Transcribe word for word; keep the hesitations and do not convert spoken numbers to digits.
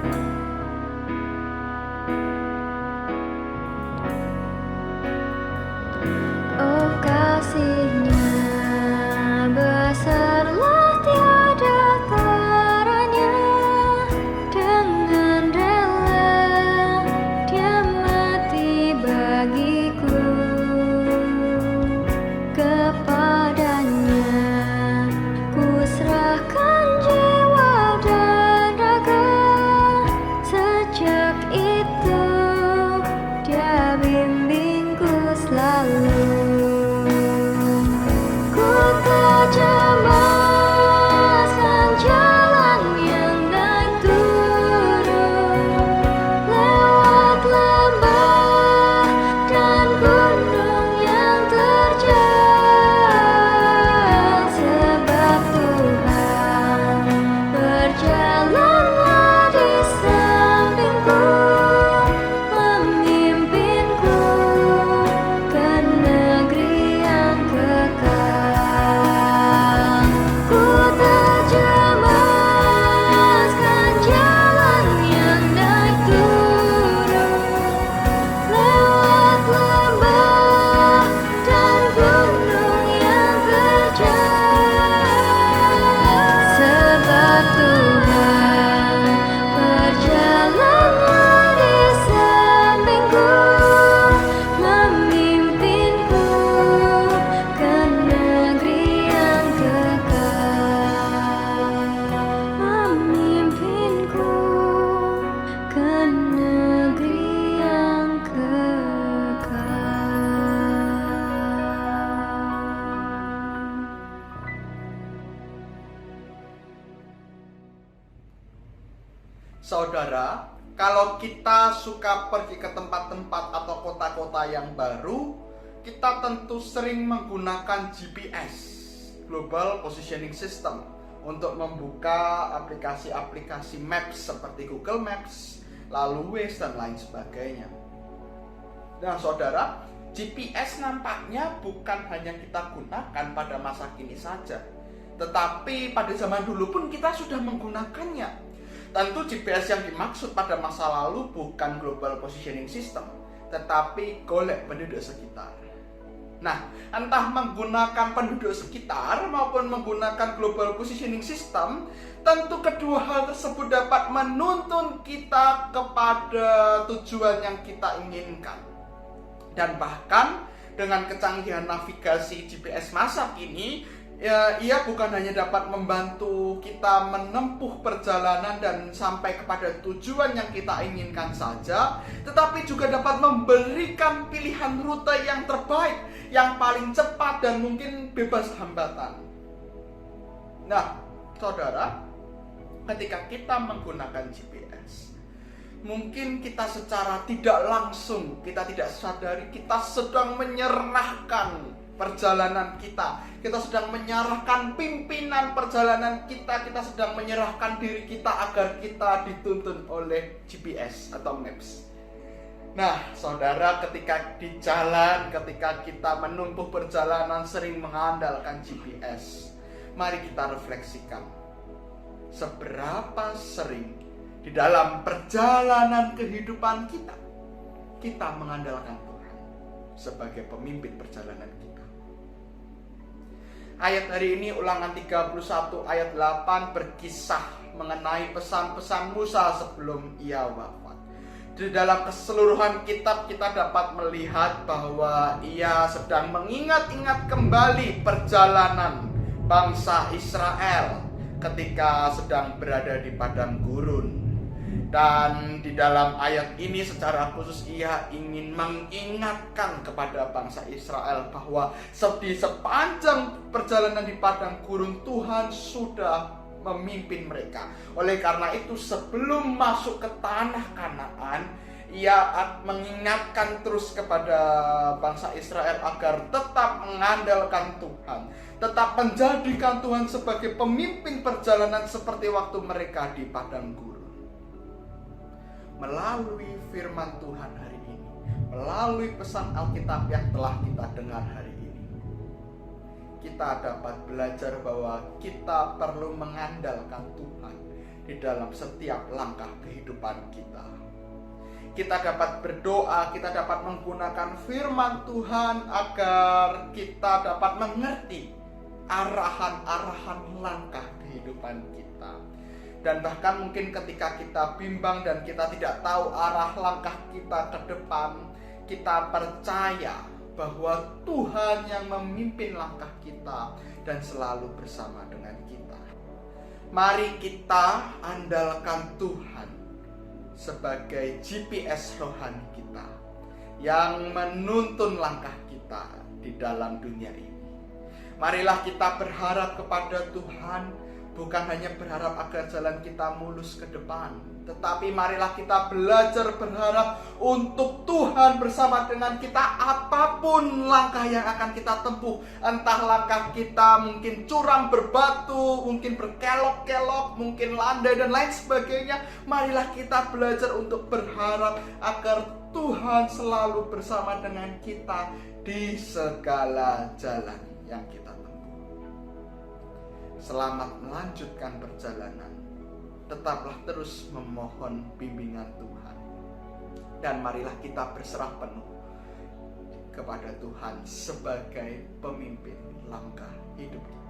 Oh kasihnya besarlah tiada taranya, dengan rela Dia mati bagiku. Kepadanya ku serahkan jiwa dan raga, sejak itu Dia bimbingku selalu. Ku terjemaskan jalan yang naik turun, lewat lembah dan gunung yang terjal. Sebab Tuhan berjalanlah di sampingku, memimpinku ke negeri yang kekal. Ku terjemaskan jalan yang naik turun, lewat lembah dan gunung yang terjal. Sebab Tuhan berjalanlah di sampingku, memimpinku ke negeri yang kekal, memimpinku ke negeri yang kekal. Saudara, kalau kita suka pergi ke tempat-tempat atau kota-kota yang baru, kita tentu sering menggunakan G P S, Global Positioning System, untuk membuka aplikasi-aplikasi Maps seperti Google Maps, lalu Waze, dan lain sebagainya. Nah saudara, G P S nampaknya bukan hanya kita gunakan pada masa kini saja, tetapi pada zaman dulu pun kita sudah menggunakannya. Tentu G P S yang dimaksud pada masa lalu bukan Global Positioning System, tetapi golek penduduk sekitar. Nah, entah menggunakan penduduk sekitar maupun menggunakan Global Positioning System, tentu kedua hal tersebut dapat menuntun kita kepada tujuan yang kita inginkan. Dan bahkan dengan kecanggihan navigasi G P S masa kini, ya, ia bukan hanya dapat membantu kita menempuh perjalanan dan sampai kepada tujuan yang kita inginkan saja, tetapi juga dapat memberikan pilihan rute yang terbaik, yang paling cepat dan mungkin bebas hambatan. Nah, saudara, ketika kita menggunakan G P S, mungkin kita secara tidak langsung, kita tidak sadari, kita sedang menyerahkan perjalanan kita. Kita sedang menyerahkan pimpinan perjalanan kita. Kita sedang menyerahkan diri kita agar kita dituntun oleh G P S atau Maps. Nah, saudara, ketika di jalan, ketika kita menempuh perjalanan sering mengandalkan G P S, mari kita refleksikan. Seberapa sering di dalam perjalanan kehidupan kita, kita mengandalkan Tuhan sebagai pemimpin perjalanan kita. Ayat hari ini Ulangan tiga puluh satu ayat delapan berkisah mengenai pesan-pesan Musa sebelum ia wafat. Di dalam keseluruhan kitab kita dapat melihat bahwa ia sedang mengingat-ingat kembali perjalanan bangsa Israel ketika sedang berada di padang gurun. Dan di dalam ayat ini secara khusus ia ingin mengingatkan kepada bangsa Israel bahwa di sepanjang perjalanan di padang gurun Tuhan sudah memimpin mereka. Oleh karena itu sebelum masuk ke tanah Kanaan, ia mengingatkan terus kepada bangsa Israel agar tetap mengandalkan Tuhan, tetap menjadikan Tuhan sebagai pemimpin perjalanan seperti waktu mereka di padang gurun. Melalui firman Tuhan hari ini, melalui pesan Alkitab yang telah kita dengar hari ini, kita dapat belajar bahwa kita perlu mengandalkan Tuhan di dalam setiap langkah kehidupan kita. Kita dapat berdoa, kita dapat menggunakan firman Tuhan agar kita dapat mengerti arahan-arahan langkah kehidupan kita. Dan bahkan mungkin ketika kita bimbang dan kita tidak tahu arah langkah kita ke depan, kita percaya bahwa Tuhan yang memimpin langkah kita dan selalu bersama dengan kita. Mari kita andalkan Tuhan sebagai G P S rohani kita yang menuntun langkah kita di dalam dunia ini. Marilah kita berharap kepada Tuhan, bukan hanya berharap agar jalan kita mulus ke depan, tetapi marilah kita belajar berharap untuk Tuhan bersama dengan kita apapun langkah yang akan kita tempuh. Entah langkah kita mungkin curam berbatu, mungkin berkelok-kelok, mungkin landai dan lain sebagainya. Marilah kita belajar untuk berharap agar Tuhan selalu bersama dengan kita di segala jalan yang kita tempuh. Selamat melanjutkan perjalanan. Tetaplah terus memohon bimbingan Tuhan. Dan marilah kita berserah penuh kepada Tuhan sebagai pemimpin langkah hidup kita.